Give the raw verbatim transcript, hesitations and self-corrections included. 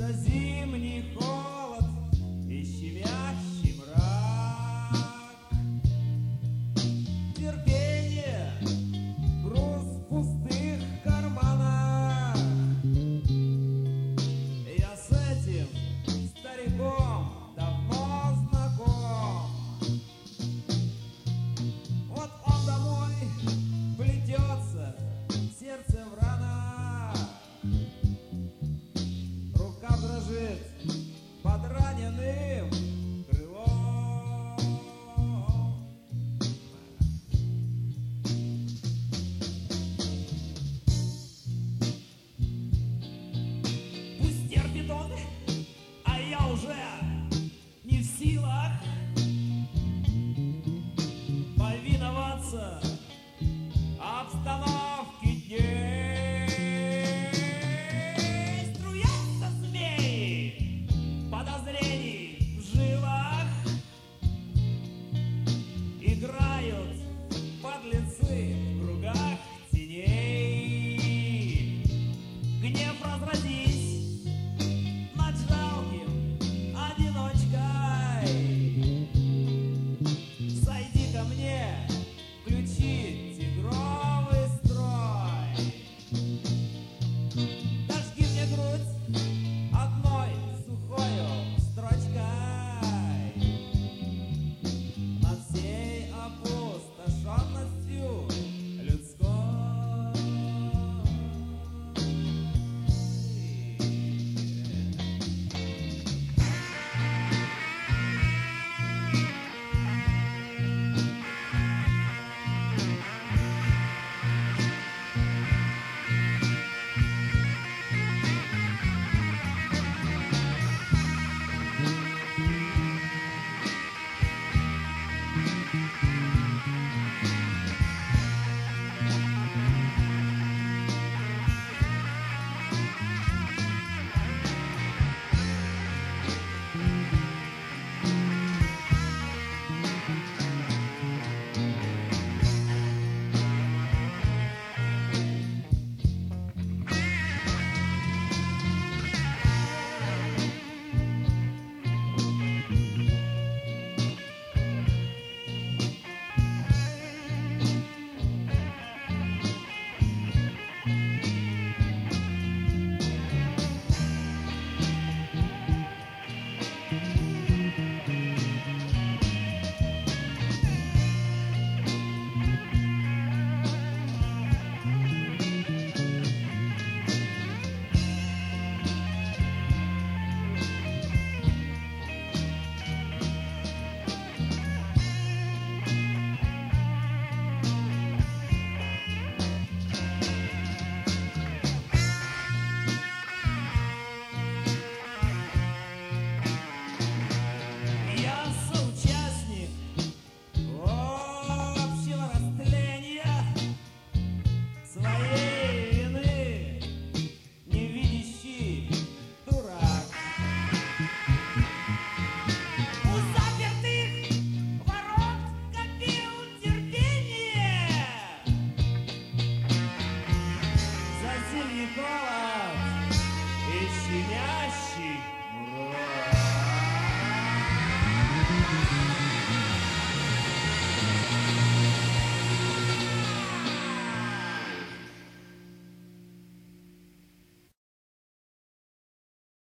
За зимний холод и щемящий мрак. Терпение, груз в пустых карманах. Я с этим стариком давно знаком. Вот он домой плетется, сердце в ранах. Рука дрожит под раненым крылом. Пусть терпит он, а я уже не в силах повиноваться обстановке дней. Струятся змеи подозрений в жилах, играют подлецы в кругах теней. Гнев разразись над жалким одиночкой. Сойди ко мне, включи тигровый строй. Дожги мне грудь одной сухою строчкой над всей опустошенностью людской. Я соучастник общего растления своей вины, невидящий дурак. У запертых ворот копил терпение. За зимний холод и щемя